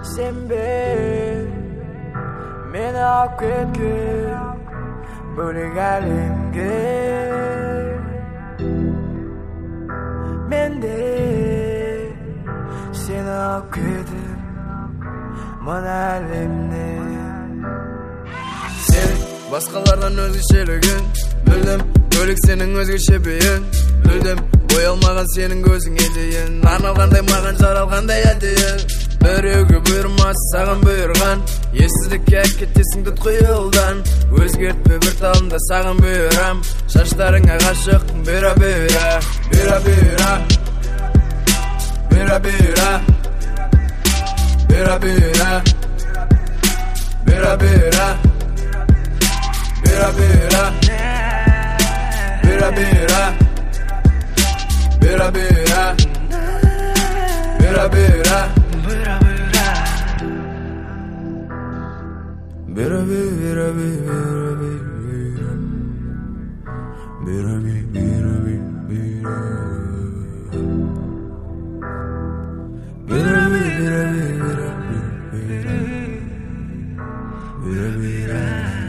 Senbe meni alып ketкен бөлек әлемге мен де сені алып кетіп мына әлемнен сен басқалардан өзгешелігің мүлдем бөлек сенің өзгеше бейін мүлдем бой алмаған сенің көзіңе дейін арналғандай маған жаралғандай әдейі біреуге бұйырмас саған бұйырған ессіздікке әкетесің тұтқы елдан өзгертпе бір талымда саған бұйырам шаштарыңа ғашықпын бұйра бұйра бұйра бұйра бұйра бұйра бұйра бұйра бұйра бұйра бұйра бұйра бұйра бұйра бұйра бұйра бұйра Bera bera bera bera bera bera bera bera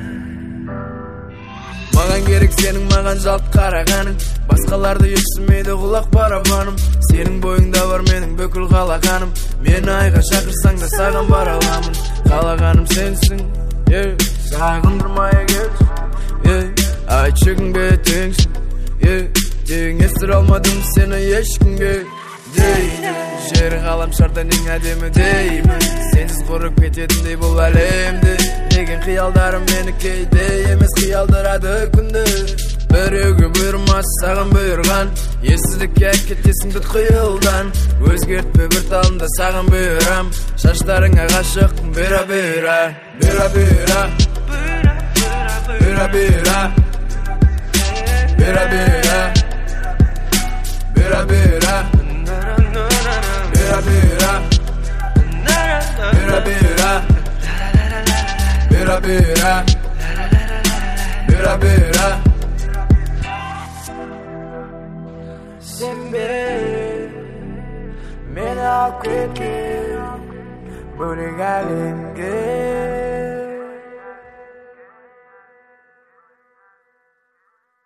Маған керек сенің маған жалт қарағаның басқаларды ешсімейді құлақ барабаным сенің бойыңда бар менің бүкіл қалағаным мені айға шақырсаң да саған бара аламын қалағаным сенсің сағындырмай келші айтшығың бе теңсің деген естір алмадым сені ешкімге деймін жері ғаламшардан ең әдемі деймін сенсіз құрып кететіндей бұл әлемді деген қиялдарым мені кейде емес қиялдырады күнді біреуге бұйырмас саған бұйырған ессіздікке әкетесің тұтқы елдан өзгертпе бір талымда саған бұйырам шаштарыңа ғашықпын бұйра бұйра бұйра бұйра бұйра бұйра бұйра бұйра бұйра бұйра бұйра бұйра бұйра бұйра Bera bera Bera bera Senbe meni alып кеткен бөлек әлемге